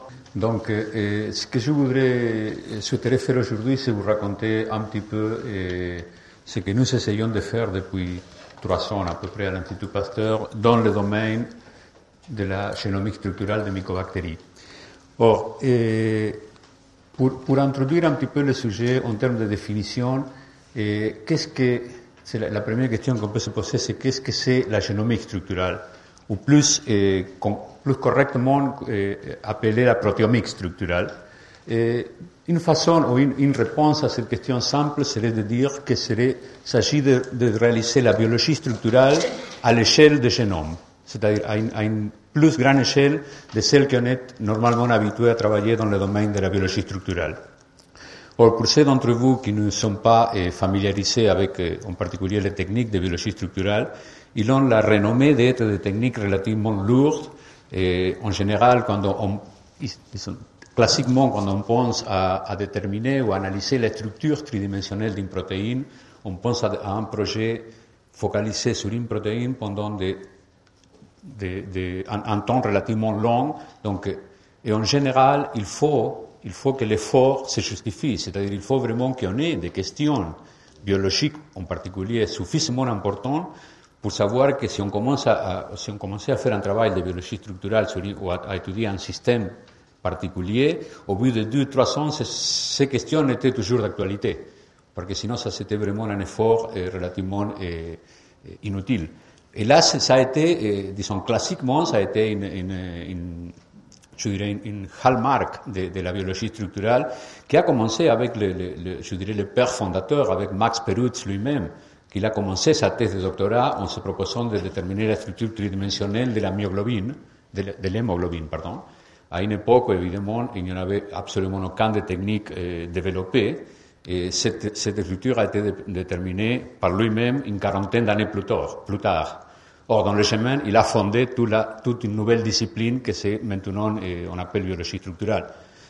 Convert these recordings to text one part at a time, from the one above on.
Donc, ce que je souhaiterais faire aujourd'hui, c'est vous raconter un petit peu ce que nous essayons de faire depuis 3 ans à peu près à l'Institut Pasteur dans le domaine de la génomique structurale des mycobactéries. Or, pour introduire un petit peu le sujet en termes de définition, c'est la première question qu'on peut se poser, c'est qu'est-ce que c'est la génomique structurale, ou plus correctement appelée la protéomique structurale. Une façon ou une réponse à cette question simple serait de dire qu'il s'agit de réaliser la biologie structurale à l'échelle du génome, c'est-à-dire à une plus grande échelle de celle qu'on est normalement habitué à travailler dans le domaine de la biologie structurale. Or, pour ceux d'entre vous qui ne sont pas familiarisés avec, en particulier, les techniques de biologie structurale, ils ont la renommée d'être des techniques relativement lourdes. Et en général, classiquement, quand on pense à déterminer ou à analyser la structure tridimensionnelle d'une protéine, on pense à un projet focalisé sur une protéine pendant un temps relativement long. Donc, et en général, il faut que l'effort se justifie, c'est-à-dire il faut vraiment qu'on ait des questions biologiques en particulier suffisamment importantes pour savoir que si on commençait à faire un travail de biologie structurale ou à étudier un système particulier, au bout de 2-3 ans, ces questions étaient toujours d'actualité, parce que sinon ça c'était vraiment un effort relativement inutile. Et là, ça a été, disons classiquement, ça a été une hallmark de la biologie structurale qui a commencé avec le père fondateur, avec Max Perutz lui-même, qui a commencé sa thèse de doctorat en se proposant de déterminer la structure tridimensionnelle de la myoglobine, de l'hémoglobine, pardon. À une époque où, évidemment, il n'y en avait absolument aucune des techniques développées, et cette structure a été déterminée par lui-même une quarantaine d'années plus tard. Or, dans le chemin, il a fondé toute une nouvelle discipline que c'est maintenant, on appelle biologie structurale.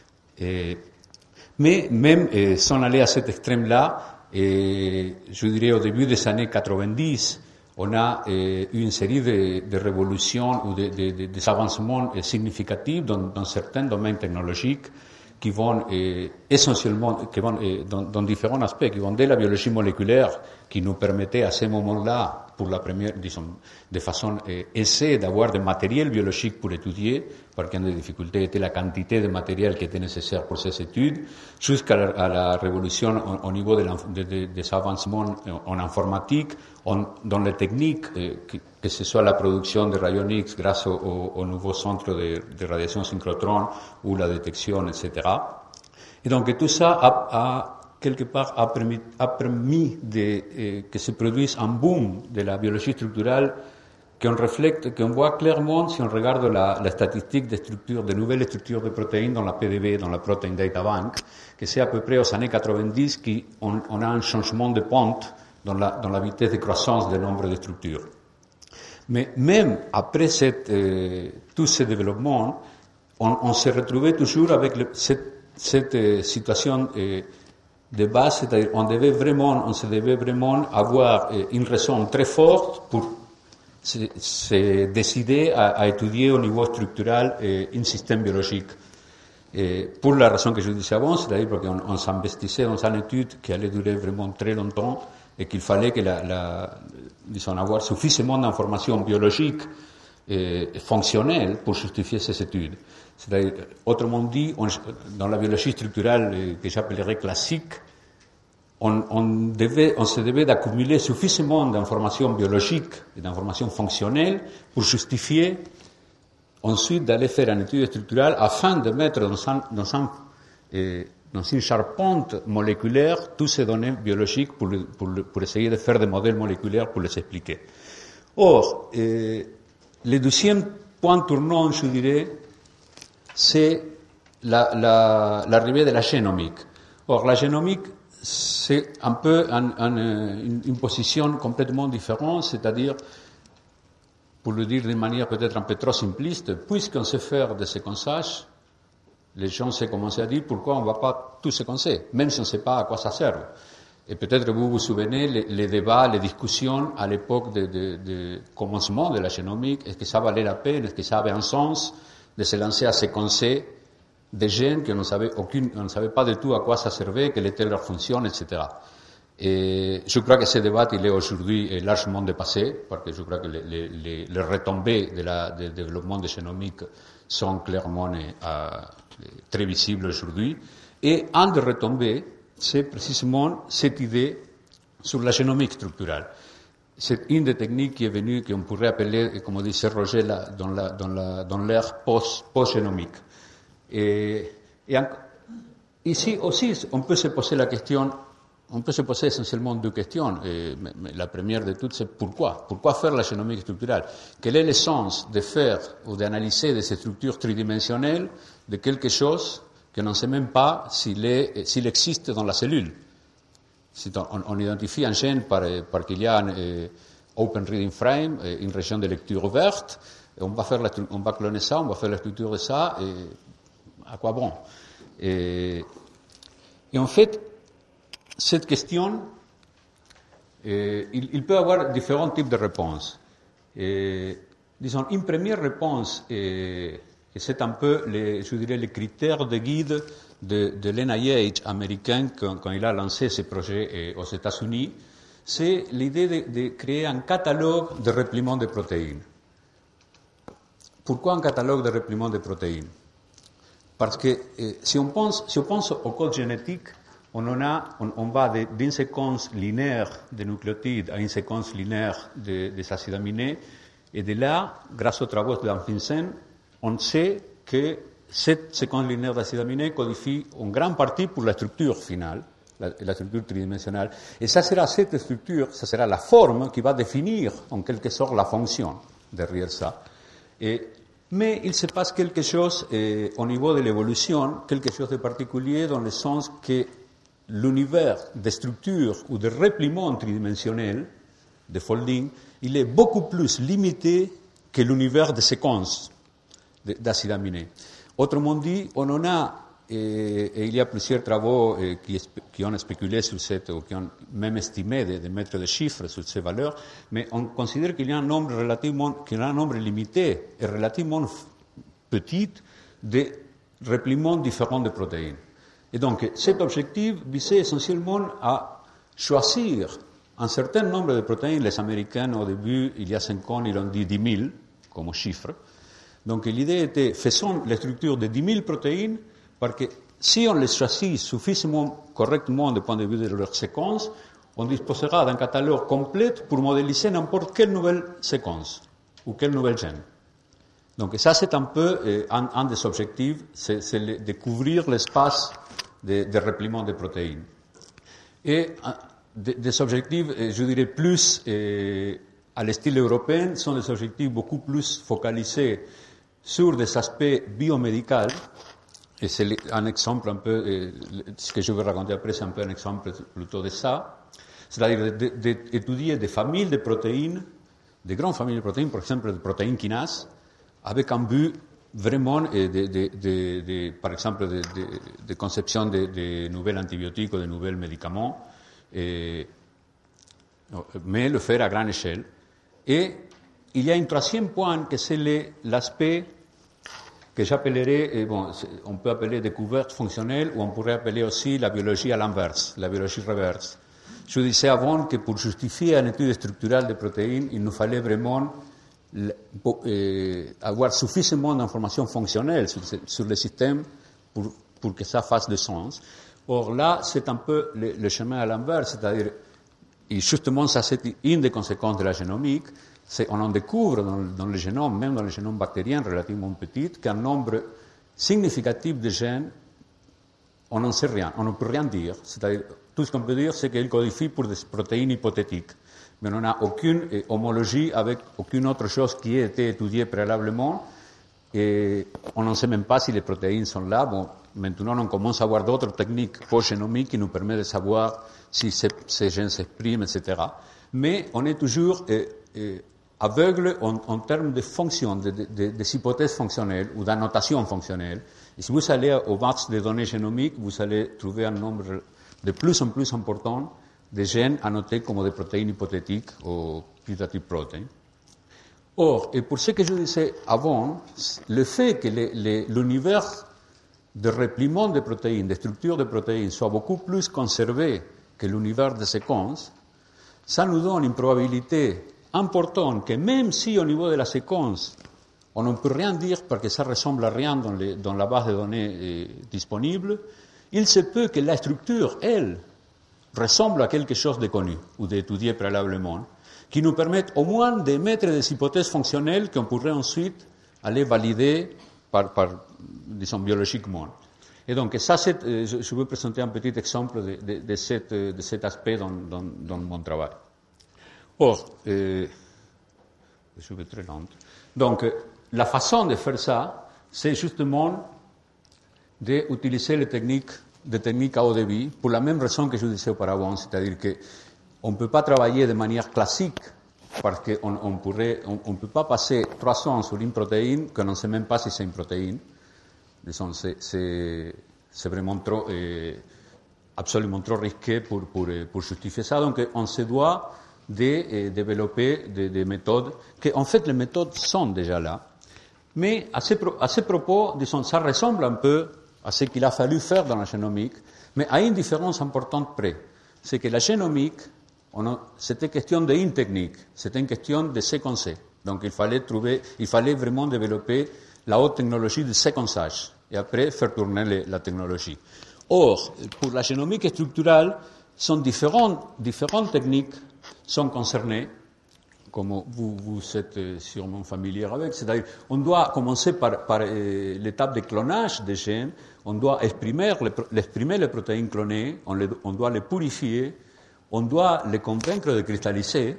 Mais même sans aller à cet extrême-là, je dirais au début des années 90, on a eu une série de révolutions ou des avancements significatifs dans certains domaines technologiques qui vont essentiellement, dans différents aspects, qui vont de la biologie moléculaire, qui nous permettait à ce moment-là, pour la première, disons, de façon essayer d'avoir des matériels biologiques pour étudier, parce qu'une des difficultés était la quantité de matériel qui était nécessaire pour ces études, jusqu'à la révolution au niveau des avancements en informatique, dans les techniques, que ce soit la production de rayons X grâce au nouveau centre de radiation synchrotron ou la détection, etc. Et donc tout ça quelque part a permis que se produise un boom de la biologie structurale qu'on voit clairement si on regarde la statistique de nouvelles structures de protéines dans la PDB, dans la Protein Data Bank, que c'est à peu près aux années 90 qu'on a un changement de pente dans la vitesse de croissance du nombre de structures. Mais même après tous ces développements, on se retrouvait toujours avec cette situation de base, c'est-à-dire on se devait vraiment avoir une raison très forte pour se décider à étudier au niveau structural un système biologique. Pour la raison que je disais avant, c'est-à-dire parce qu'on s'investissait dans une étude qui allait durer vraiment très longtemps et qu'il fallait que disons, avoir suffisamment d'informations biologiques fonctionnelles pour justifier ces études. C'est-à-dire, autrement dit, dans la biologie structurale que j'appellerais classique, on se devait d'accumuler suffisamment d'informations biologiques et d'informations fonctionnelles pour justifier ensuite d'aller faire une étude structurale afin de mettre dans une charpente moléculaire toutes ces données biologiques pour essayer de faire des modèles moléculaires pour les expliquer. Or, le deuxième point tournant, je dirais, c'est l'arrivée de la génomique. Or, la génomique, c'est un peu une position complètement différente, c'est-à-dire, pour le dire d'une manière peut-être un peu trop simpliste, puisqu'on sait faire des séquençages, les gens se commencent à dire pourquoi on ne va pas tout séquencer, même si on ne sait pas à quoi ça sert. Et peut-être vous vous souvenez les débats, les discussions à l'époque de commencement de la génomique, est-ce que ça valait la peine, est-ce que ça avait un sens de se lancer à séquencer des gènes qu'on ne savait pas du tout à quoi ça servait, quelle était leur fonction, etc. Et je crois que ce débat, il est aujourd'hui largement dépassé, parce que je crois que les retombées du développement des génomiques sont clairement très visibles aujourd'hui. Et un des retombées, c'est précisément cette idée sur la génomique structurelle. C'est une des techniques qui est venue, qu'on pourrait appeler, comme dit Roger, dans l'ère post-génomique. Ici aussi, on peut se poser la question. On peut se poser essentiellement deux questions. Mais la première de toutes, c'est pourquoi? Pourquoi faire la génomique structurelle? Quel est le sens de faire ou d'analyser des structures tridimensionnelles de quelque chose que l'on ne sait même pas s'il existe dans la cellule? Si on identifie un gène parce qu'il y a un open reading frame, une région de lecture verte, on va cloner ça, on va faire la structure de ça, et à quoi bon? Et en fait, cette question, il peut y avoir différents types de réponses. Disons, une première réponse, et c'est un peu, je dirais, les critères de guide de l'NIH américain quand il a lancé ce projet aux États-Unis, c'est l'idée de créer un catalogue de repliements de protéines. Pourquoi un catalogue de repliements de protéines? Parce que si on pense au code génétique, on va d'une séquence linéaire de nucléotides à une séquence linéaire des acides aminés, et de là, grâce aux travaux d'Anfinsen, on sait que cette séquence linéaire d'acides aminés codifie en grande partie pour la structure finale, la structure tridimensionnelle. Et ça sera cette structure, ça sera la forme qui va définir en quelque sorte la fonction derrière ça. Mais il se passe quelque chose au niveau de l'évolution, quelque chose de particulier dans le sens que l'univers des structures ou de repliements tridimensionnels, de folding, il est beaucoup plus limité que l'univers des séquences d'acides aminés. Autrement dit, on en a, et il y a plusieurs travaux qui ont spéculé sur cette, ou qui ont même estimé de mettre des chiffres sur ces valeurs, mais on considère qu'il y a un nombre limité et relativement petit de repliements différents de protéines. Et donc, cet objectif visait essentiellement à choisir un certain nombre de protéines. Les Américains, au début, il y a 5 ans, ils ont dit 10 000 comme chiffre. Donc, l'idée était, faisons la structure de 10 000 protéines, parce que si on les choisit suffisamment correctement du point de vue de leur séquence, on disposera d'un catalogue complet pour modéliser n'importe quelle nouvelle séquence ou quel nouvel gène. Donc, ça, c'est un peu un des objectifs, c'est de couvrir l'espace de repliements de protéines. Et des objectifs, je dirais, plus à l'estyle européen, sont des objectifs beaucoup plus focalisés sur des aspects biomédicaux. Et c'est un exemple un peu, ce que je vais raconter après, c'est un peu un exemple plutôt de ça. C'est-à-dire d'étudier des familles de protéines, des grandes familles de protéines, par exemple des protéines kinases, avec un but vraiment, par exemple, de conception de nouveaux antibiotiques ou de nouveaux médicaments, mais le faire à grande échelle. Et il y a un troisième point, que c'est l'aspect que j'appellerais, on peut appeler découverte fonctionnelle, ou on pourrait appeler aussi la biologie à l'inverse, la biologie reverse. Je disais avant que pour justifier une étude structurelle des protéines, il nous fallait vraiment avoir suffisamment d'informations fonctionnelles sur le système pour que ça fasse du sens. Or là, c'est un peu le chemin à l'inverse, c'est-à-dire, et justement, ça c'est une des conséquences de la génomique, on en découvre dans le génome, même dans le génome bactérien relativement petit, qu'un nombre significatif de gènes, on n'en sait rien, on ne peut rien dire. C'est-à-dire, tout ce qu'on peut dire, c'est qu'il codifie pour des protéines hypothétiques. Mais on n'a aucune homologie avec aucune autre chose qui ait été étudiée préalablement, et on n'en sait même pas si les protéines sont là. Bon, maintenant, on commence à avoir d'autres techniques post-génomiques qui nous permettent de savoir si ces gènes s'expriment, etc. Mais on est toujours aveugle en termes de fonction, des hypothèses fonctionnelles ou d'annotation fonctionnelle. Et si vous allez aux bases de données génomiques, vous allez trouver un nombre de plus en plus important de gènes annotés comme des protéines hypothétiques ou putative proteins. Or, et pour ce que je disais avant, le fait que l'univers de repliement de protéines, de structure de protéines, soit beaucoup plus conservé que l'univers de séquences, ça nous donne une probabilité importante que même si au niveau de la séquence, on ne peut rien dire parce que ça ressemble à rien dans la base de données disponible, il se peut que la structure, elle, ressemble à quelque chose de connu ou d'étudié préalablement, qui nous permettent au moins d'émettre des hypothèses fonctionnelles qu'on pourrait ensuite aller valider disons, biologiquement. Et donc, ça, je vais présenter un petit exemple de cet aspect dans mon travail. Or, je vais très lent. Donc, la façon de faire ça, c'est justement d'utiliser des techniques à haut débit pour la même raison que je disais auparavant, c'est-à-dire qu'on ne peut pas travailler de manière classique parce qu'on ne peut pas passer 3 ans sur une protéine qu'on ne sait même pas si c'est une protéine. Disons, c'est vraiment trop, absolument trop risqué pour justifier ça. Donc, on se doit de développer des méthodes, que en fait les méthodes sont déjà là, mais à ce propos, disons, ça ressemble un peu à ce qu'il a fallu faire dans la génomique, mais à une différence importante près. C'est que la génomique, c'était question d'une technique, c'était une question de séquencer. Donc il fallait vraiment développer la haute technologie de séquençage et après faire tourner la technologie. Or, pour la génomique structurale, différentes techniques sont concernées, comme vous êtes sûrement familier avec, c'est-à-dire on doit commencer par l'étape de clonage des gènes, on doit exprimer les protéines clonées, on doit les purifier, on doit les convaincre de cristalliser,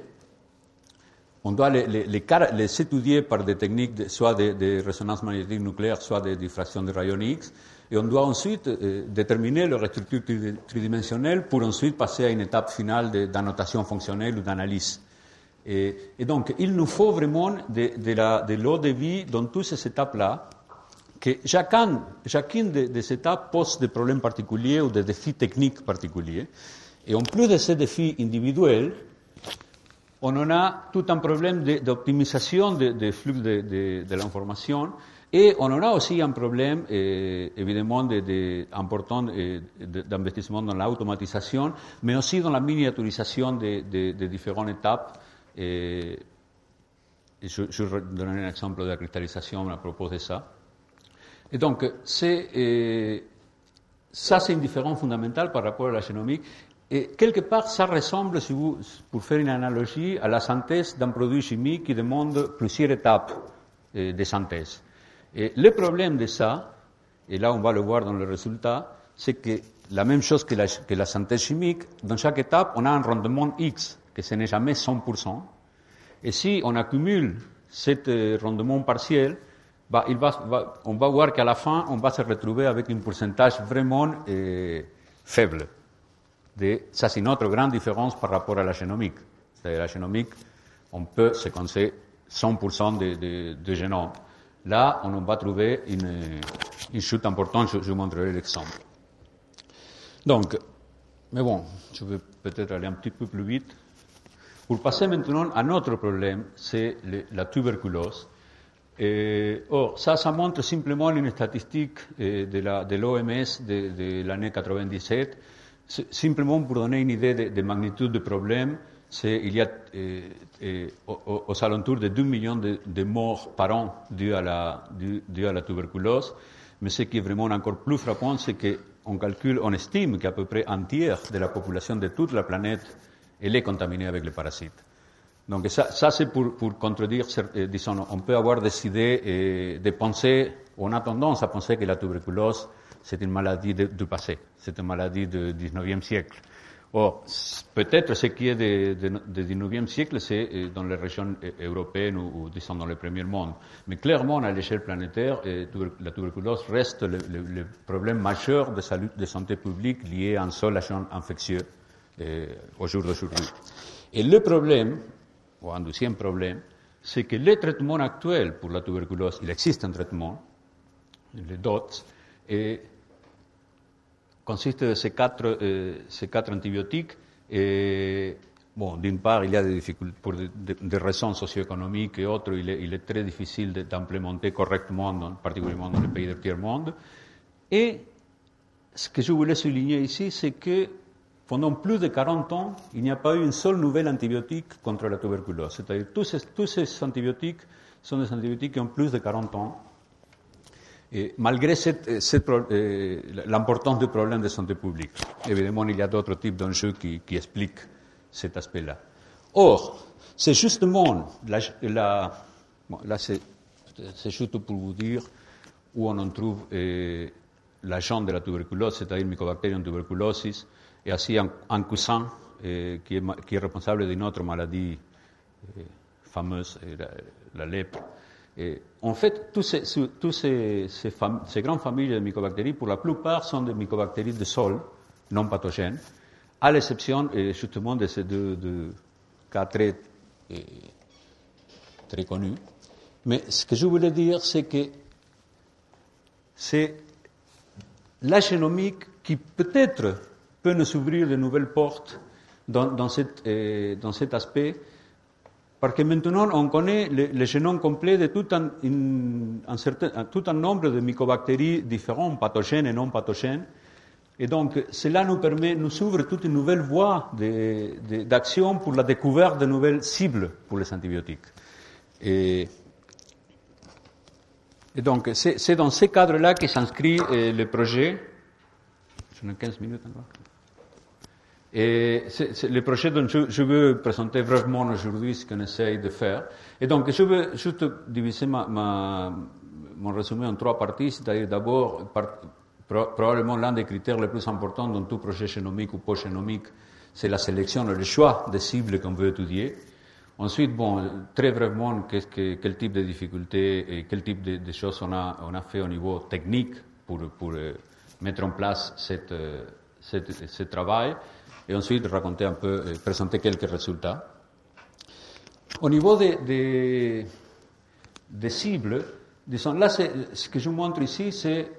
on doit les étudier par des techniques soit de résonance magnétique nucléaire, soit de diffraction de rayons X, et on doit ensuite déterminer leur structure tridimensionnelle pour ensuite passer à une étape finale d'annotation fonctionnelle ou d'analyse. Et donc, il nous faut vraiment de l'eau de vie dans toutes ces étapes-là, que chacune de ces étapes pose des problèmes particuliers ou des défis techniques particuliers. Et en plus de ces défis individuels, on en a tout un problème d'optimisation des flux de l'information, et on en a aussi un problème, évidemment, important d'investissement dans l'automatisation, mais aussi dans la miniaturisation des différentes étapes. Et je donnerai un exemple de la cristallisation à propos de ça. Et donc, ça, c'est une différence fondamentale par rapport à la génomique. Et quelque part, ça ressemble, pour faire une analogie, à la synthèse d'un produit chimique qui demande plusieurs étapes de synthèse. Et le problème de ça, et là on va le voir dans le résultat, c'est que la même chose que la synthèse chimique, dans chaque étape, on a un rendement X, que ce n'est jamais 100%. Et si on accumule ce rendement partiel, on va voir qu'à la fin, on va se retrouver avec un pourcentage vraiment faible. Ça, c'est notre grande différence par rapport à la génomique. C'est-à-dire, la génomique, on peut séquencer 100% de génome. Là, on va trouver une chute importante. Je vous montrerai l'exemple. Donc, mais bon, je vais peut-être aller un petit peu plus vite. Pour passer maintenant à notre problème, c'est la tuberculose. Or, ça montre simplement une statistique de l'OMS de l'année 97. Simplement pour donner une idée de magnitude du problème, il y a aux alentours de 2 millions de morts par an dus à la tuberculose. Mais ce qui est vraiment encore plus frappant, c'est on estime qu'à peu près un tiers de la population de toute la planète elle est contaminée avec les parasites. Donc ça c'est pour contredire, disons, on peut avoir des idées de penser, on a tendance à penser que la tuberculose c'est une maladie du passé, c'est une maladie du 19e siècle. Or, peut-être ce qui est du 19e siècle, c'est dans les régions européennes ou disons dans le premier monde. Mais clairement, à l'échelle planétaire, la tuberculose reste le problème majeur de santé publique lié à un seul agent infectieux au jour d'aujourd'hui. Et le problème, ou un deuxième problème, c'est que les traitements actuels pour la tuberculose, il existe un traitement, le DOTS, et consiste de ces quatre antibiotiques. D'une part, il y a des difficultés pour des raisons socio-économiques et autres. Il est très difficile d'implémenter correctement, particulièrement dans les pays du tiers-monde. Et ce que je voulais souligner ici, c'est que pendant plus de 40 ans, il n'y a pas eu une seule nouvelle antibiotique contre la tuberculose. C'est-à-dire tous ces antibiotiques sont des antibiotiques qui ont plus de 40 ans. Et malgré l'importance du problème de santé publique. Évidemment, il y a d'autres types d'enjeux qui expliquent cet aspect-là. Or, c'est justement, là c'est juste pour vous dire où on en trouve l'agent de la tuberculose, c'est-à-dire Mycobacterium tuberculosis, et ainsi un cousin qui est responsable d'une autre maladie fameuse, la lèpre. Et en fait, toutes ces grandes familles de mycobactéries, pour la plupart, sont des mycobactéries de sol, non pathogènes, à l'exception justement de ces deux cas très connus. Mais ce que je voulais dire, c'est que c'est la génomique qui peut-être peut nous ouvrir de nouvelles portes dans cet aspect. Parce que maintenant, on connaît le génome complet de tout un nombre de mycobactéries différentes, pathogènes et non pathogènes. Et donc, cela nous ouvre toute une nouvelle voie d'action pour la découverte de nouvelles cibles pour les antibiotiques. Et donc, c'est dans ce cadre-là que s'inscrit le projet. J'en ai 15 minutes encore. Et c'est le projet dont je veux présenter brièvement aujourd'hui ce qu'on essaye de faire. Et donc, je veux juste diviser mon résumé en 3 parties, c'est-à-dire d'abord, probablement l'un des critères les plus importants dans tout projet génomique ou post-génomique, c'est la sélection et le choix des cibles qu'on veut étudier. Ensuite, très brièvement, quel type de difficultés et quel type de choses on a fait au niveau technique pour mettre en place ce travail. Et ensuite raconter un peu, présenter quelques résultats. Au niveau des cibles, disons, là, ce que je montre ici, c'est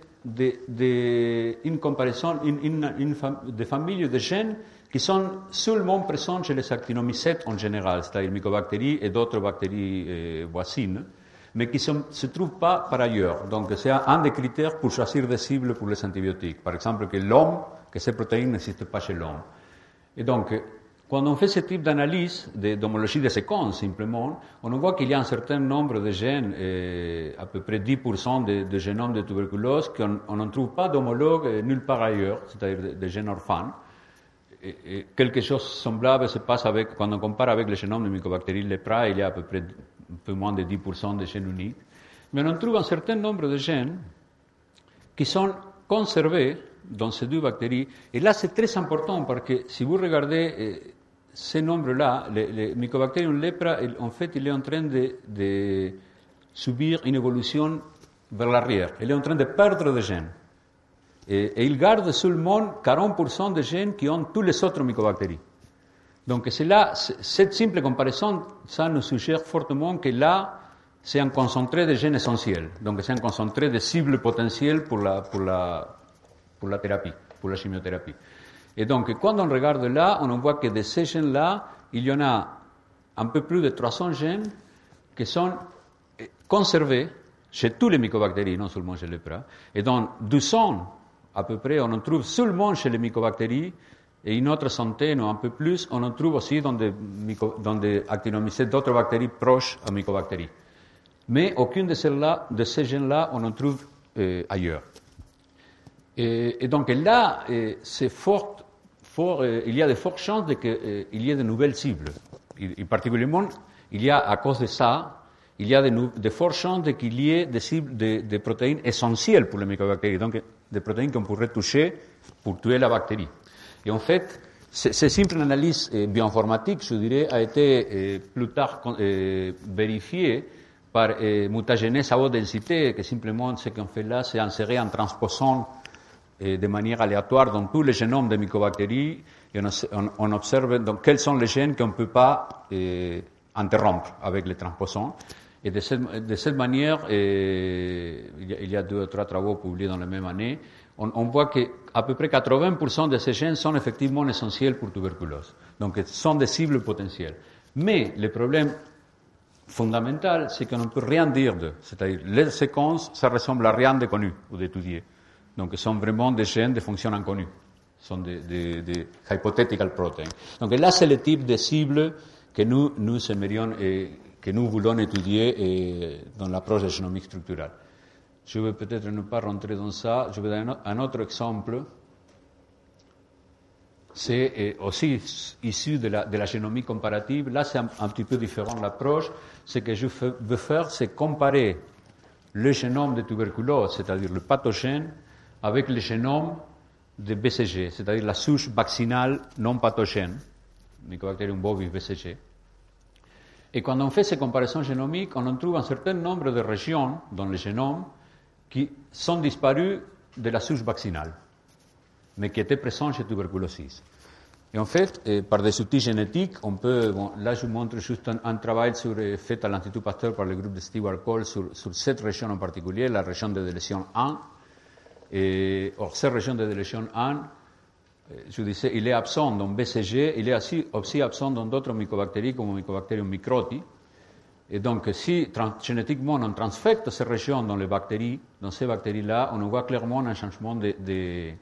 une comparaison de familles de gènes qui sont seulement présents chez les actinomycètes en général, c'est-à-dire mycobactéries et d'autres bactéries voisines, mais qui ne se trouvent pas par ailleurs. Donc, c'est un des critères pour choisir des cibles pour les antibiotiques. Par exemple, que ces protéines n'existent pas chez l'homme. Et donc, quand on fait ce type d'analyse d'homologie de séquences, simplement, on voit qu'il y a un certain nombre de gènes, à peu près 10% de génomes de tuberculose, qu'on ne trouve pas d'homologue nulle part ailleurs, c'est-à-dire des gènes orphanes. Et quelque chose semblable se passe quand on compare avec le génome de Mycobacteries lepra, il y a à peu près un peu moins de 10% de gènes uniques. Mais on trouve un certain nombre de gènes qui sont conservés dans ces 2 bactéries. Et là, c'est très important parce que si vous regardez ces nombres-là, le Mycobacterium lepra, en fait, il est en train de subir une évolution vers l'arrière. Il est en train de perdre des gènes. Et il garde seulement 40% des gènes qui ont tous les autres mycobactéries. Donc, cette simple comparaison, ça nous suggère fortement que là, c'est un concentré de gènes essentiels. Donc, c'est un concentré de cibles potentielles pour la thérapie, pour la chimiothérapie. Et donc, quand on regarde là, on voit que de ces gènes-là, il y en a un peu plus de 300 gènes qui sont conservés chez tous les mycobactéries, non seulement chez les lepra. Et dans 200, à peu près, on en trouve seulement chez les mycobactéries, et une autre centaine ou un peu plus, on en trouve aussi dans des actinomycètes d'autres bactéries proches aux mycobactéries. Mais aucune de ces gènes-là, on en trouve ailleurs. Et donc là, c'est il y a de fortes chances qu'il y ait de nouvelles cibles. Et particulièrement, il y a, à cause de ça, il y a de fortes chances qu'il y ait des cibles, des protéines essentielles pour les mycobactéries, donc des protéines qu'on pourrait toucher pour tuer la bactérie. Et en fait, cette simple analyse bioinformatique, je dirais, a été plus tard vérifiée par mutagénèse à haute densité, que simplement ce qu'on fait là, c'est insérer un transposon de manière aléatoire dans tous les génomes des mycobactéries, et on observe donc quels sont les gènes qu'on ne peut pas interrompre avec les transposons. Et de cette manière, il y a 2 ou 3 travaux publiés dans la même année, on voit qu'à peu près 80% de ces gènes sont effectivement essentiels pour tuberculose. Donc, sont des cibles potentielles. Mais le problème fondamental, c'est qu'on ne peut rien dire d'eux. C'est-à-dire, les séquences, ça ressemble à rien de connu ou d'étudié. Donc, ce sont vraiment des gènes de fonctions inconnues. Ce sont des hypothetical proteins. Donc, là, c'est le type de cible que nous aimerions et que nous voulons étudier dans l'approche de génomique structurale. Je vais peut-être ne pas rentrer dans ça. Je vais donner un autre exemple. C'est aussi issu de la génomique comparative. Là, c'est un petit peu différent l'approche. Ce que je veux faire, c'est comparer le génome de tuberculose, c'est-à-dire le pathogène, avec le génome de BCG, c'est-à-dire la souche vaccinale non pathogène, Mycobacterium bovis BCG. Et quand on fait ces comparaisons génomiques, on en trouve un certain nombre de régions dans le génome qui sont disparues de la souche vaccinale, mais qui étaient présentes chez tuberculosis. Et en fait, par des outils génétiques, on peut... Bon, là, je vous montre juste un travail fait à l'Institut Pasteur par le groupe de Stewart Cole sur cette région en particulier, la région de délétion 1. Et, or, cette région de délétion 1, je disais, il est absent dans BCG, il est aussi absent dans d'autres mycobactéries comme Mycobacterium microti. Et donc, si génétiquement on transfecte ces régions dans ces bactéries-là, on voit clairement un changement de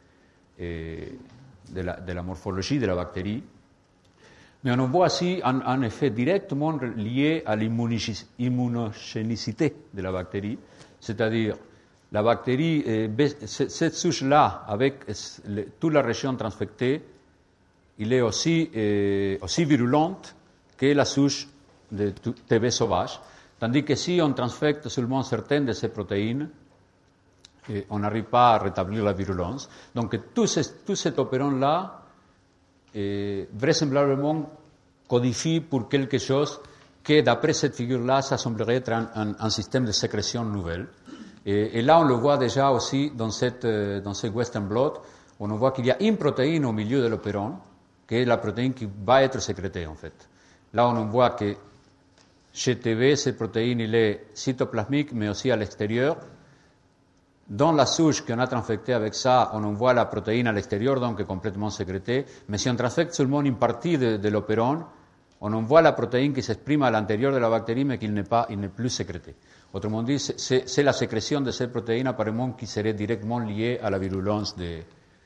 la morphologie de la bactérie. Mais on voit aussi un effet directement lié à l'immunogénicité de la bactérie, c'est-à-dire la bactérie, cette souche-là, avec toute la région transfectée, il est aussi virulente que la souche de TB sauvage, tandis que si on transfecte seulement certaines de ces protéines, on n'arrive pas à rétablir la virulence. Donc tout cet opéron-là, vraisemblablement, codifie pour quelque chose que, d'après cette figure-là, ça semblerait être un système de sécrétion nouvelle. Et là, on le voit déjà aussi dans ce Western blot, on voit qu'il y a une protéine au milieu de l'opéron, qui est la protéine qui va être sécrétée, en fait. Là, on voit que chez TB, cette protéine, il est cytoplasmique, mais aussi à l'extérieur. Dans la souche qu'on a transfectée avec ça, on voit la protéine à l'extérieur, donc est complètement sécrétée. Mais si on transfecte seulement une partie de l'opéron, on voit la protéine qui s'exprime à l'intérieur de la bactérie, mais qu'il n'est plus sécrété. Autrement dit, c'est la sécrétion de cette protéine apparemment qui serait directement liée à la virulence de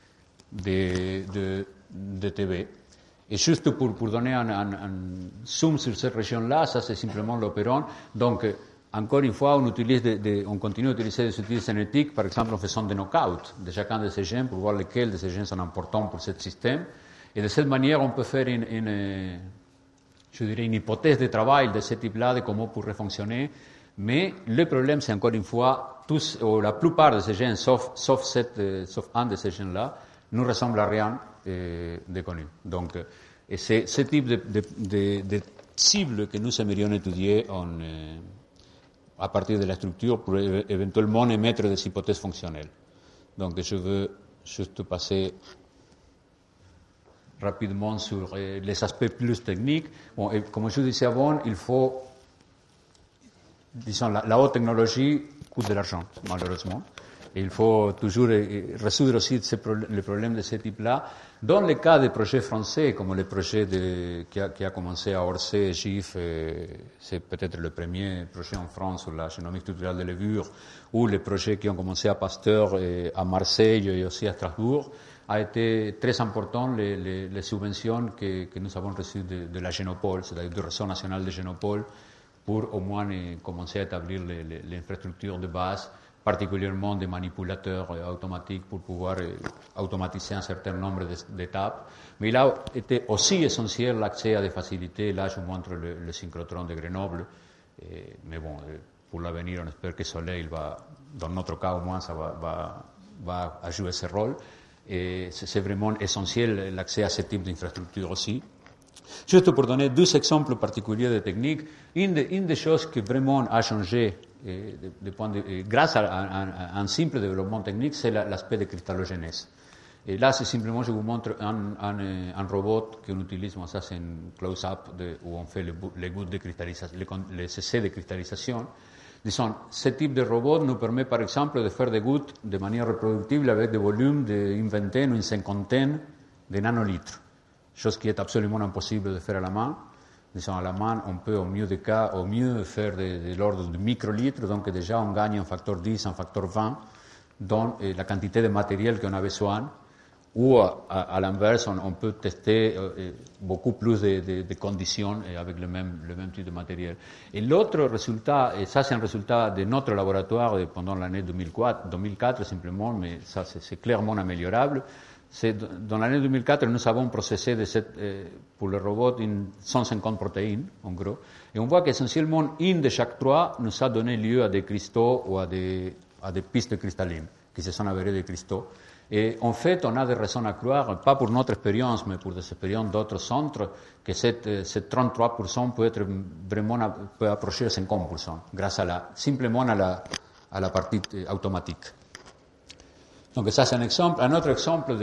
TB. Et juste pour donner un zoom sur cette région-là, ça c'est simplement l'opéron. Donc, encore une fois, on continue d'utiliser des outils génétiques, par exemple en faisant des knockouts de chacun de ces gènes pour voir lesquels de ces gènes sont importants pour ce système. Et de cette manière, on peut faire une hypothèse de travail de ce type-là, de comment pourrait fonctionner. Mais le problème, c'est encore une fois, la plupart de ces gènes, sauf un de ces gènes-là, ne ressemblent à rien de connu. Donc, et c'est ce type de cible que nous aimerions étudier à partir de la structure pour éventuellement émettre des hypothèses fonctionnelles. Donc, je veux juste passer rapidement sur les aspects plus techniques. Bon, et comme je disais avant, il faut, disons, la haute technologie coûte de l'argent, malheureusement. Et il faut toujours résoudre aussi les problèmes de ce type-là. Dans le cas des projets français, comme le projet qui a commencé à Orsay, GIF, c'est peut-être le premier projet en France sur la génomique structurale des levures, ou les projets qui ont commencé à Pasteur, à Marseille et aussi à Strasbourg, a été très important les subventions que nous avons reçues de la Génopole, c'est-à-dire du réseau national de Génopole, pour au moins commencer à établir l'infrastructure de base, particulièrement des manipulateurs automatiques pour pouvoir automatiser un certain nombre d'étapes. Mais il a été aussi essentiel l'accès à des facilités. Là, je vous montre le synchrotron de Grenoble. Mais bon, pour l'avenir, on espère que Soleil dans notre cas au moins, ça va jouer ce rôle. Et c'est vraiment essentiel l'accès à ce type d'infrastructure aussi. Juste pour donner deux exemples particuliers de techniques, une des choses qui vraiment a changé grâce à un simple développement technique, c'est l'aspect de cristallogénèse. Et là, c'est simplement, je vous montre un robot qu'on utilise, ça c'est un close-up où on fait les gouttes de cristallisation, les essais de cristallisation. Disons, ce type de robot nous permet par exemple de faire des gouttes de manière reproductible avec des volumes d'une vingtaine ou une cinquantaine de nanolitres, chose qui est absolument impossible de faire à la main. Disons, à la main, on peut au mieux faire de l'ordre de microlitres, donc déjà on gagne un facteur 10, un facteur 20 donne la quantité de matériel qu'on a besoin, ou à l'inverse, on peut tester beaucoup plus de conditions avec le même type de matériel. Et l'autre résultat, et ça c'est un résultat de notre laboratoire pendant l'année 2004 simplement, mais ça c'est clairement améliorable. Dans l'année 2004, nous avons processé pour le robot 150 protéines, en gros, et on voit qu'essentiellement une de chaque trois nous a donné lieu à des cristaux ou à des pistes cristallines, qui se sont avérées des cristaux. Et en fait, on a des raisons à croire, pas pour notre expérience, mais pour des expériences d'autres centres, que cette 33% peut approcher le 50%, grâce simplement à la partie automatique. Donc ça, c'est un exemple. Un autre exemple,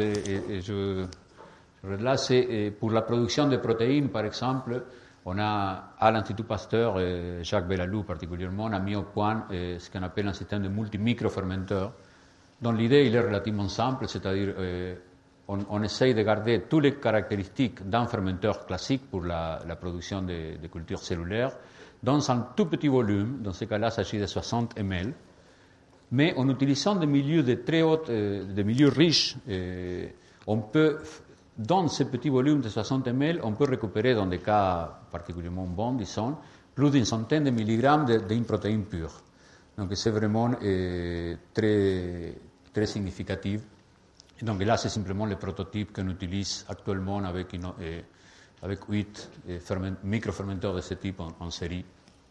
là, c'est pour la production de protéines, par exemple, on a, à l'Institut Pasteur, Jacques Belalou particulièrement, a mis au point ce qu'on appelle un système de multimicrofermenteurs, dont l'idée il est relativement simple, c'est-à-dire on essaye de garder toutes les caractéristiques d'un fermenteur classique pour la production de cultures cellulaires dans un tout petit volume, dans ce cas-là il s'agit de 60 ml, mais en utilisant des milieux des milieux riches, on peut, dans ce petit volume de 60 ml, on peut récupérer, dans des cas particulièrement bons, disons, plus d'une centaine de milligrammes d'une protéine pure. Donc c'est vraiment très, très significatif. Et donc là, c'est simplement le prototype qu'on utilise actuellement avec 8 microfermenteurs de ce type en série.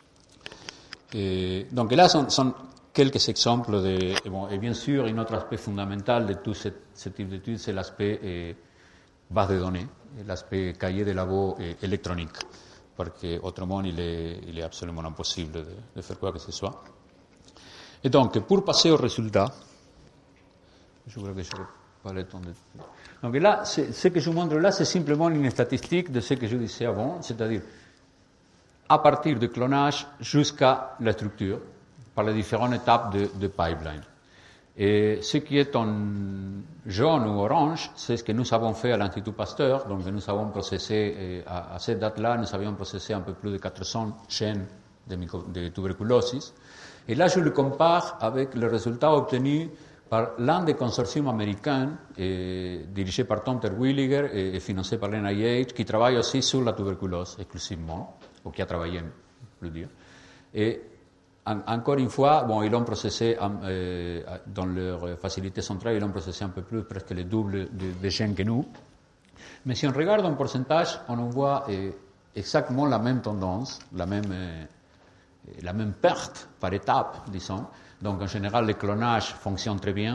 Et donc là sont quelques exemples et bien sûr, un autre aspect fondamental de tout ce type d'études, c'est l'aspect base de données, l'aspect cahier de labo électronique, parce qu'autrement, il est absolument impossible de faire quoi que ce soit. Et donc, pour passer aux résultats, je crois que je n'aurai pas le temps de... Donc là, ce que je vous montre là, c'est simplement une statistique de ce que je disais avant, c'est-à-dire à partir du clonage jusqu'à la structure, par les différentes étapes de pipeline. Et ce qui est en jaune ou orange, c'est ce que nous avons fait à l'Institut Pasteur. Donc nous avons processé, à cette date-là, nous avions processé un peu plus de 400 chaînes de tuberculose. Et là, je le compare avec les résultats obtenus par l'un des consortiums américains, dirigé par Tom Terwilliger et financé par l'NIH, qui travaille aussi sur la tuberculose exclusivement, ou qui a travaillé, plus dire. Et encore une fois, ils l'ont processé dans leur facilité centrale, ils l'ont processé un peu plus, presque le double de gènes que nous. Mais si on regarde en pourcentage, on voit exactement la même tendance, la même perte par étape, disons. Donc en général, le clonage fonctionne très bien.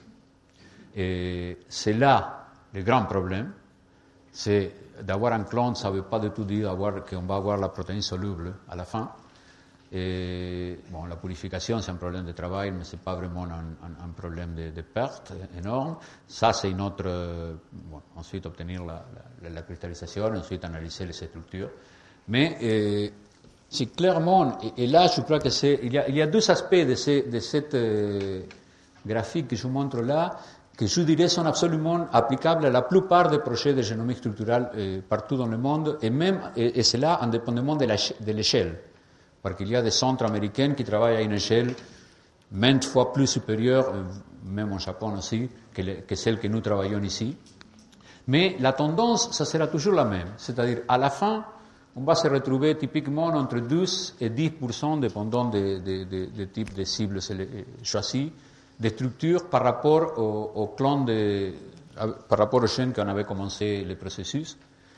Et c'est là le grand problème. C'est d'avoir un clone, ça ne veut pas du tout dire qu'on va avoir la protéine soluble à la fin. Et, la purification, c'est un problème de travail, mais ce n'est pas vraiment un problème de perte énorme. Ça, c'est une autre... ensuite, obtenir la cristallisation, ensuite analyser les structures. Mais c'est clairement... Et là, je crois que il y a deux aspects de cette graphique que je vous montre là, que je dirais sont absolument applicables à la plupart des projets de génomique structurale partout dans le monde, et cela indépendamment de l'échelle. Parce qu'il y a des centres américains qui travaillent à une échelle maintes fois plus supérieure, même au Japon aussi, que celle que nous travaillons ici. Mais la tendance, ça sera toujours la même. C'est-à-dire, à la fin, on va se retrouver typiquement entre 12 et 10%, dépendant des types de cibles choisis, de structures par rapport au clone par rapport aux chaînes qu'on avait commencé le processus.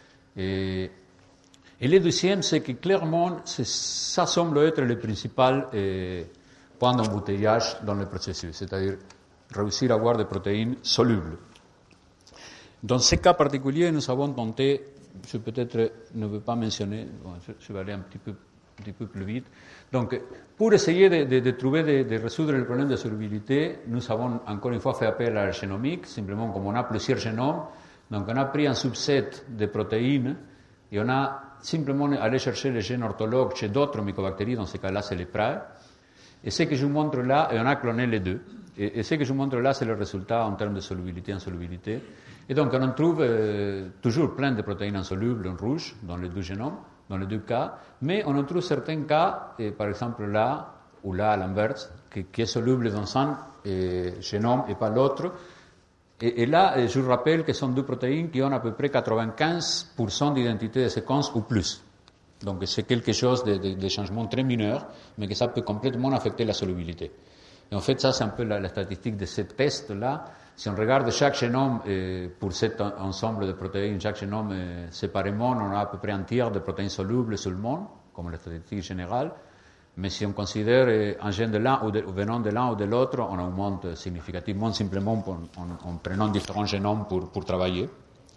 Et le deuxième, c'est que clairement, ça semble être le principal point d'embouteillage dans le processus, c'est-à-dire réussir à avoir des protéines solubles. Dans ce cas particulier, nous avons tenté, je peut-être ne veux pas mentionner, je vais aller un petit peu plus vite. Donc, pour essayer de résoudre le problème de solubilité, nous avons encore une fois fait appel à la génomique, simplement comme on a plusieurs génomes, donc on a pris un subset de protéines et on a simplement allé chercher les gènes orthologues chez d'autres mycobactéries, dans ce cas-là c'est les PRAE, et ce que je vous montre là, et on a cloné les deux, et ce que je vous montre là, c'est le résultat en termes de solubilité et insolubilité. Et donc on en trouve toujours plein de protéines insolubles en rouge dans les deux génomes, dans les deux cas, mais on en trouve certains cas, et par exemple là, ou là à l'inverse, qui est soluble dans un génome et pas l'autre. Et là, je vous rappelle que ce sont deux protéines qui ont à peu près 95% d'identité de séquence ou plus. Donc c'est quelque chose de changement très mineur, mais que ça peut complètement affecter la solubilité. Et en fait, ça c'est un peu la statistique de ce test-là. Si on regarde chaque génome pour cet ensemble de protéines, chaque génome séparément, on a à peu près un tiers de protéines solubles sur le monde, comme la statistique générale. Mais si on considère un gène de l'un ou venant de l'un ou de l'autre, on augmente significativement simplement en prenant différents génomes pour travailler.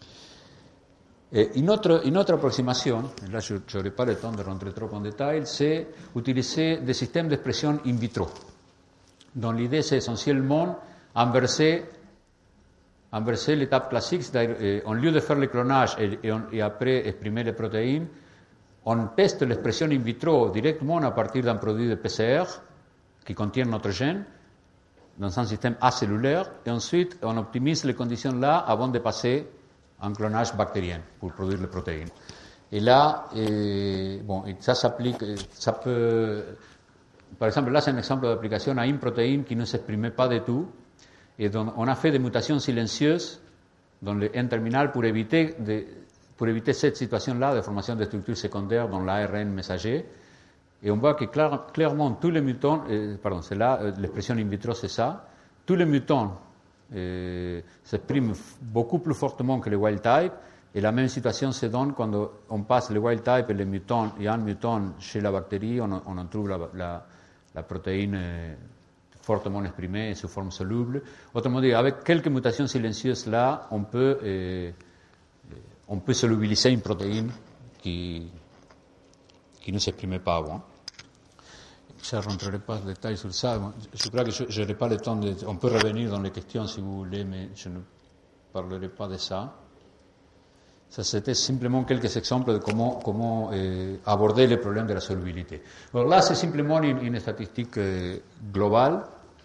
Et une autre approximation, et là je n'aurai pas le temps de rentrer trop en détail, c'est utiliser des systèmes d'expression in vitro. Donc l'idée c'est essentiellement inverser l'étape classique, c'est-à-dire au lieu de faire le clonage et après exprimer les protéines, on teste l'expression in vitro directement à partir d'un produit de PCR qui contient notre gène dans un système acellulaire et ensuite on optimise les conditions là avant de passer un clonage bactérien pour produire les protéines. Et là, ça s'applique, ça peut, par exemple, là c'est un exemple d'application à une protéine qui ne s'exprimait pas du tout et dont on a fait des mutations silencieuses dans le N-terminal pour éviter cette situation-là de formation de structures secondaires dans l'ARN messager. Et on voit que clairement tous les mutants, c'est là, l'expression in vitro c'est ça, tous les mutants s'expriment beaucoup plus fortement que les wild type, et la même situation se donne quand on passe le wild type et les mutants, il y a un mutant chez la bactérie, on en trouve la protéine fortement exprimée sous forme soluble. Autrement dit, avec quelques mutations silencieuses là, on peut solubiliser une protéine qui ne s'exprimait pas avant. Je ne rentrerai pas en détail sur ça. Je crois que je n'aurai pas le temps on peut revenir dans les questions si vous voulez, mais je ne parlerai pas de ça. Ça, c'était simplement quelques exemples de comment aborder le problème de la solubilité. Alors là, c'est simplement une statistique globale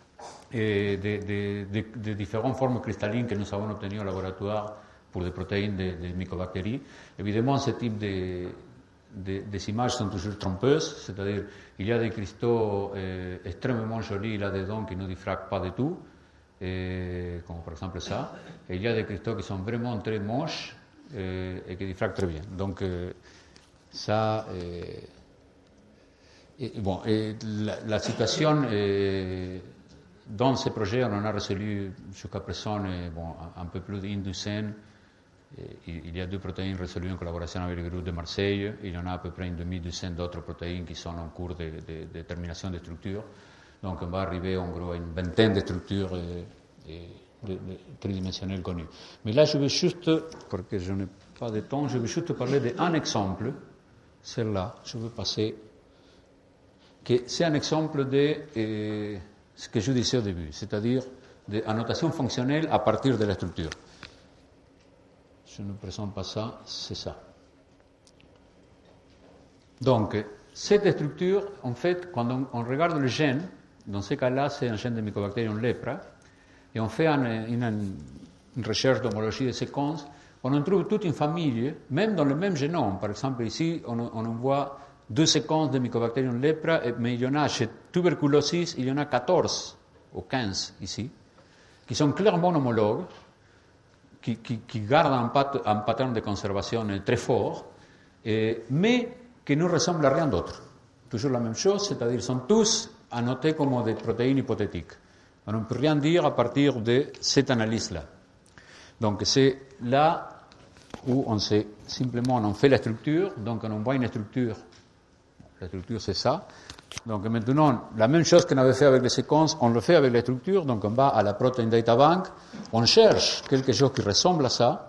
de différentes formes cristallines que nous avons obtenues au laboratoire pour des protéines de mycobactéries. Évidemment, ce type des images sont toujours trompeuses, c'est-à-dire il y a des cristaux extrêmement jolis là-dedans qui ne diffractent pas du tout, comme par exemple ça, et il y a des cristaux qui sont vraiment très moches et qui diffractent très bien. Donc ça... la situation dans ces projets, on en a résolu jusqu'à présent un peu plus d'une douzaine. Il y a 2 protéines résolues en collaboration avec le groupe de Marseille. Il y en a à peu près une demi-douzaine d'autres protéines qui sont en cours de détermination de structure. Donc on va arriver en gros à une vingtaine de structures tridimensionnelles connues. Mais là, je vais juste, parce que je n'ai pas de temps, je vais juste parler d'un exemple. Celle-là, je vais passer. C'est un exemple de ce que je disais au début, c'est-à-dire d'annotation fonctionnelle à partir de la structure. Je ne présente pas ça, c'est ça. Donc, cette structure, en fait, quand on regarde le gène, dans ce cas-là, c'est un gène de Mycobacterium lepra, et on fait une recherche d'homologie de séquences, on en trouve toute une famille, même dans le même génome. Par exemple, ici, on voit 2 séquences de Mycobacterium lepra, mais il y en a chez tuberculosis, il y en a 14 ou 15 ici, qui sont clairement homologues, qui gardent un pattern de conservation très fort, mais qui ne ressemblent à rien d'autre. Toujours la même chose, c'est-à-dire sont tous annotés comme des protéines hypothétiques. On ne peut rien dire à partir de cette analyse-là. Donc c'est là où on fait la structure, donc on voit une structure. La structure c'est ça. Donc maintenant, la même chose qu'on avait fait avec les séquences, on le fait avec les structures, donc on va à la Protein Data Bank, on cherche quelque chose qui ressemble à ça,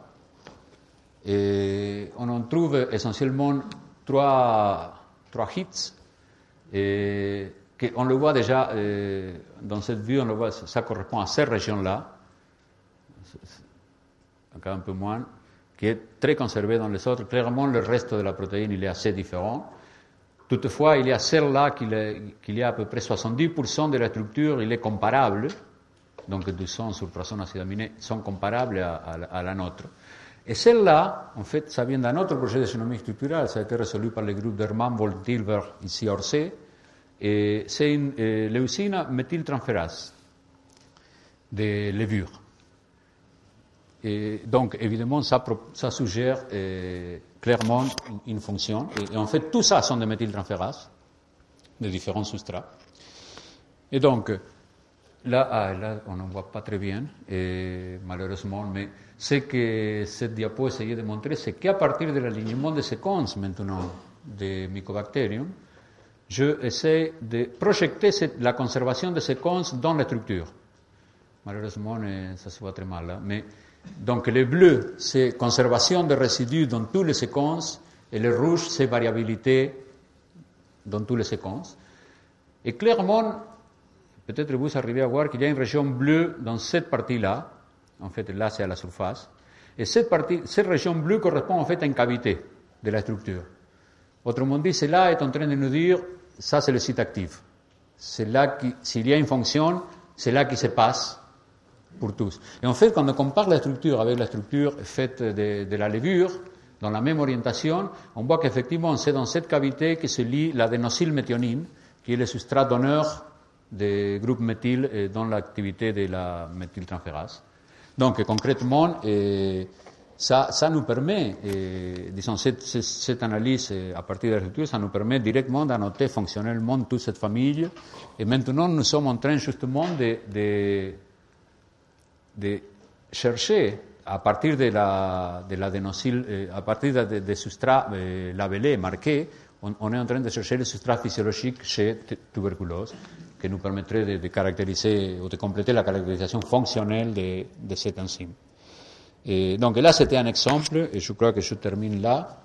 et on en trouve essentiellement trois hits, et on le voit déjà, dans cette vue, on le voit, ça correspond à cette région-là, encore un peu moins, qui est très conservée dans les autres. Clairement, le reste de la protéine, il est assez différent. Toutefois, il y a celle-là qu'il y a à peu près 70% de la structure, il est comparable. Donc 200 sur 300 acides aminés sont comparables à la nôtre. Et celle-là, en fait, ça vient d'un autre projet de génomique structurale, ça a été résolu par le groupe d'Hermann Wolf-Dilber ici à Orsay, c'est une leucine méthyltransférase de levure. Et donc, évidemment, ça suggère clairement une fonction. Et en fait, tout ça sont des méthyltransférases de différents substrats. Et donc, là, on n'en voit pas très bien, malheureusement, mais ce que cette diapo essayait de montrer, c'est qu'à partir de l'alignement de séquences maintenant des Mycobacterium, je essaie de projeter la conservation des séquences dans la structure. Malheureusement, ça se voit très mal là. Mais, donc, le bleu, c'est conservation de résidus dans toutes les séquences, et le rouge, c'est variabilité dans toutes les séquences. Et clairement, peut-être vous arrivez à voir qu'il y a une région bleue dans cette partie-là. En fait, là, c'est à la surface. Et cette région bleue correspond en fait à une cavité de la structure. Autrement dit, cela est en train de nous dire, ça c'est le site actif. C'est là s'il y a une fonction, c'est là qui se passe pour tous. Et en fait, quand on compare la structure avec la structure faite de la levure, dans la même orientation, on voit qu'effectivement, c'est dans cette cavité que se lie l'adénosylméthionine, qui est le substrat d'honneur des groupes méthyl dans l'activité de la méthyltransférase. Donc, concrètement, ça nous permet, disons, cette analyse à partir de la structure, ça nous permet directement d'annoter fonctionnellement toute cette famille. Et maintenant, nous sommes en train justement de chercher, à partir de l'adénosyl, à partir des substrats labellés, marqués, on est en train de chercher les substrats physiologiques chez tuberculose, qui nous permettrait de caractériser ou de compléter la caractérisation fonctionnelle de cette enzyme. Et donc là, c'était un exemple, et je crois que je termine là.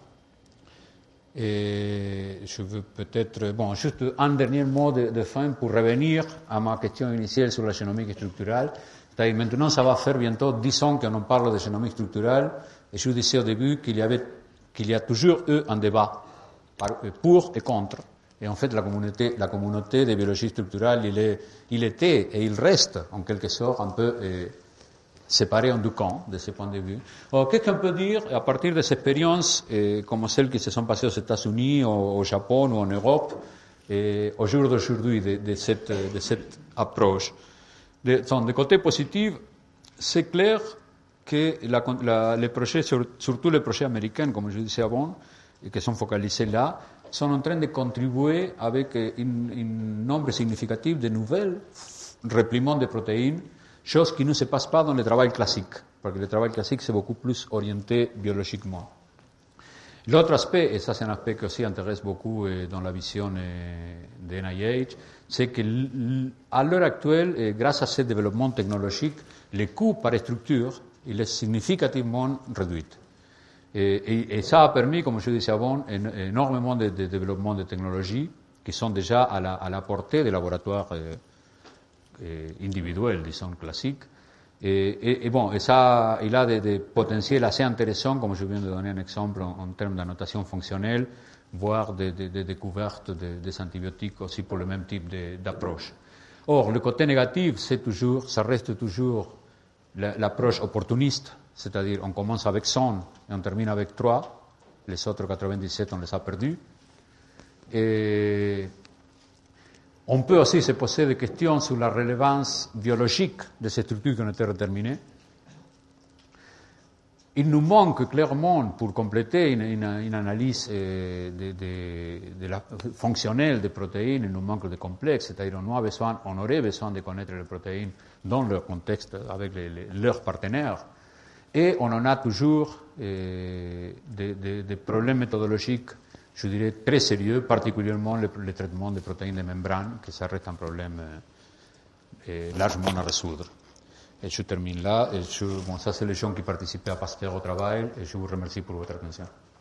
Et je veux peut-être, juste un dernier mot de fin pour revenir à ma question initiale sur la génomique structurale. C'est-à-dire, maintenant, ça va faire bientôt 10 ans qu'on parle de génomique structurale, et je vous disais au début qu'il y a toujours eu un débat pour et contre. Et en fait, la communauté des biologies structurales, il était et il reste, en quelque sorte, un peu séparé en deux camps, de ce point de vue. Alors, qu'est-ce qu'on peut dire à partir des expériences comme celles qui se sont passées aux États-Unis, au Japon ou en Europe, au jour d'aujourd'hui, de cette approche? De côté positif, c'est clair que les projets, surtout les projets américains, comme je disais avant, et qui sont focalisés là, sont en train de contribuer avec un nombre significatif de nouvelles repliements de protéines, chose qui ne se passe pas dans le travail classique, parce que le travail classique c'est beaucoup plus orienté biologiquement. L'autre aspect, et ça c'est un aspect qui aussi intéresse beaucoup dans la vision de NIH, c'est qu'à l'heure actuelle, grâce à ce développement technologique, le coût par structure il est significativement réduit. Et ça a permis, comme je disais avant, énormément de développement de technologies qui sont déjà à la portée des laboratoires individuels, disons, classiques. Et ça, il a des potentiels assez intéressants, comme je viens de donner un exemple en termes d'annotation fonctionnelle, voire des découvertes des antibiotiques aussi pour le même type d'approche. Or, le côté négatif, ça reste toujours l'approche opportuniste, c'est-à-dire on commence avec 100 et on termine avec 3, les autres 97 on les a perdus. Et on peut aussi se poser des questions sur la relevance biologique de ces structures qui ont été déterminées. Il nous manque clairement, pour compléter une analyse de la fonctionnelle des protéines, il nous manque de complexes, c'est-à-dire on aurait besoin de connaître les protéines dans leur contexte avec leurs partenaires. Et on en a toujours des problèmes méthodologiques, je dirais, très sérieux, particulièrement le traitement des protéines de membrane, que ça reste un problème largement à résoudre. Et je termine là. Ça, c'est les gens qui participaient à Pasteur au travail, et je vous remercie pour votre attention.